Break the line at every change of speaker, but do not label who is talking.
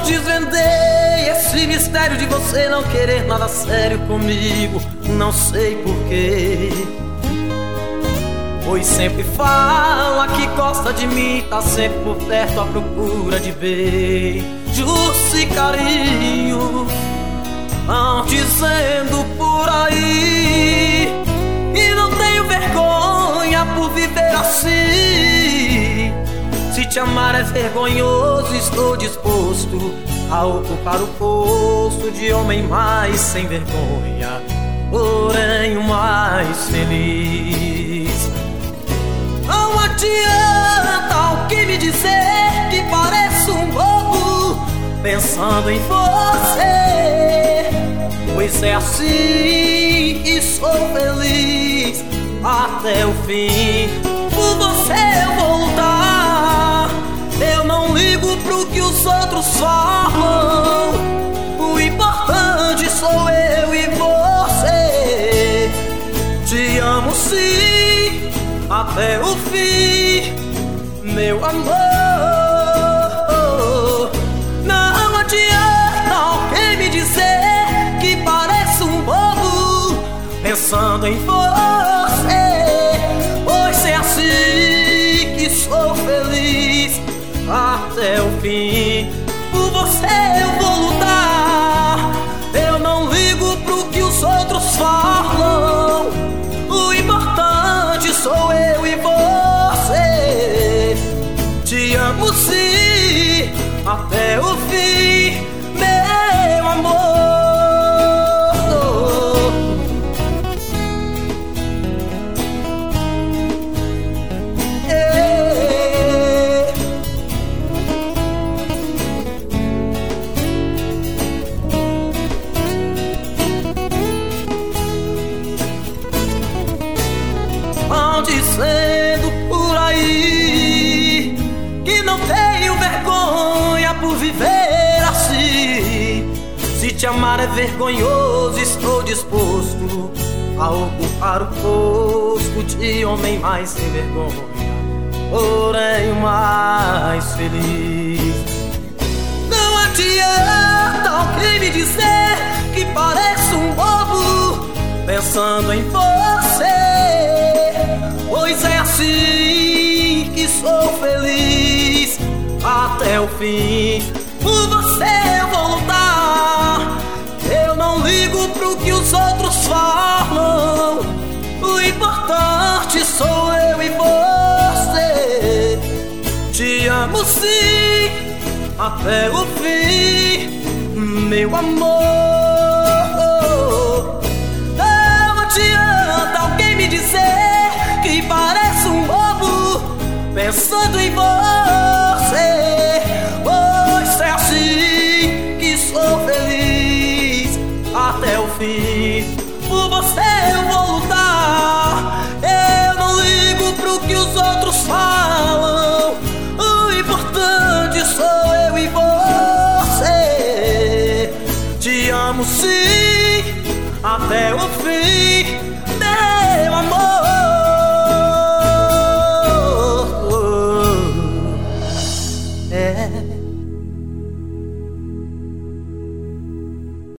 desvendei esse mistério de você não querer nada sério comigo. Não sei porquê, pois sempre fala que gosta de mim, tá sempre por perto à procura de beijos e carinho. Vão dizendo por aí e não tenho vergonha por viver assim. Se te amar é vergonhoso, estou disposto a ocupar o posto de homem mais sem vergonha, porém o mais feliz. Não adianta alguém me dizer que pareço um bobo pensando em você, pois é assim que sou feliz até o fim. Por você eu vou lutar, eu não ligo pro que os outros falam. O importante sou eu e você. Te amo sim, até o fim, meu amor. Não adianta alguém me dizer que pareço um bobo pensando em você, pois é assim que sou feliz até o fim. Por você eu vou lutar, eu não ligo pro que os outros falam. O importante sou eu e você. Te amo sim, até o fim, meu amor. Vão dizendo por aí que não tenho vergonha por viver assim. Se te amar é vergonhoso, estou disposto a ocupar o posto de homem mais sem vergonha, porém o mais feliz. Não adianta alguém me dizer que pareço um bobo pensando em você, pois é assim que sou feliz até o fim. Por você eu vou lutar, eu não ligo pro que os outros falam. O importante sou eu e você. Te amo sim, até o fim, meu amor. Não adianta alguém me dizer que pareço um bobo pensando em você, pois é assim que sou feliz até o fim. Por você eu vou lutar, eu não ligo pro que os outros falam. O importante sou eu e você. Te amo sim, até o fim, meu amor. É